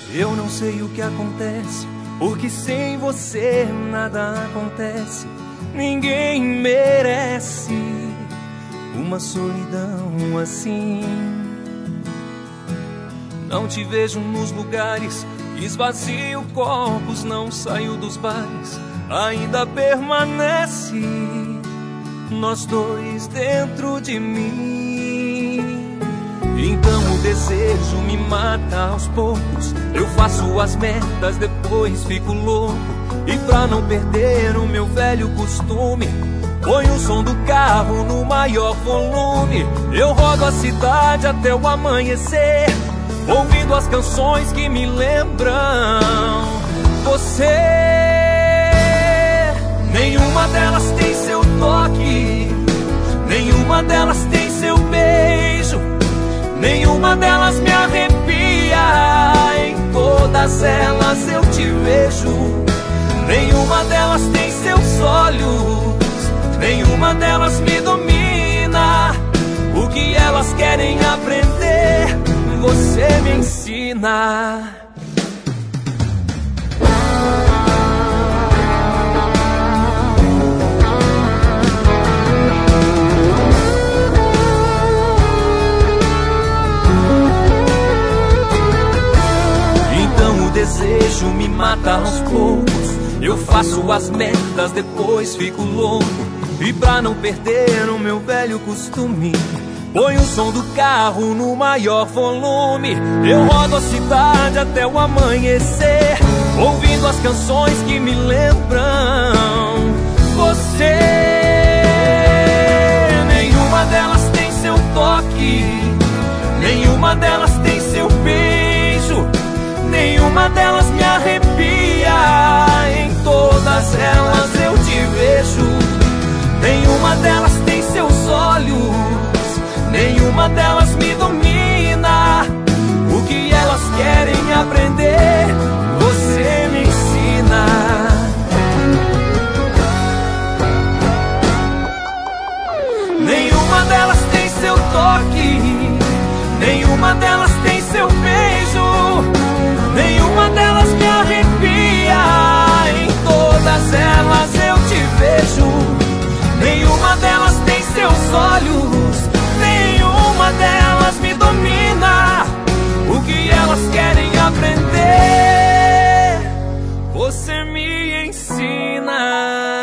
Eu não sei o que acontece, porque sem você nada acontece. Ninguém merece uma solidão assim. Não te vejo nos lugares, esvazio copos, não saio dos bares. Ainda permanece nós dois dentro de mim. Então o desejo me mata aos poucos. Eu faço as metas, depois fico louco. E pra não perder o meu velho costume, põe o som do carro no maior volume. Eu rodo a cidade até o amanhecer, ouvindo as canções que me lembram você. Nenhuma delas tem seu toque, nenhuma delas tem seu beijo, nenhuma delas me arrepia. Em todas elas eu te vejo. Nenhuma delas tem seus olhos, nenhuma delas me domina. O que elas querem aprender, você me ensina. Então o desejo me mata aos poucos. Eu faço as metas, depois fico louco. E pra não perder o meu velho costume, põe o som do carro no maior volume. Eu rodo a cidade até o amanhecer, ouvindo as canções que me lembram você. Nenhuma delas tem seu toque, nenhuma delas tem seu beijo, nenhuma delas me arrepia. Em todas elas eu te vejo. Nenhuma delas tem seus olhos, nenhuma delas me domina. O que elas querem aprender, você me ensina. Nenhuma delas tem seu toque, nenhuma delas tem seu beijo, nenhuma delas me arrepia. Em todas elas eu te vejo. Nenhuma delas tem seus olhos, nenhuma delas me domina. O que elas querem aprender, você me ensina.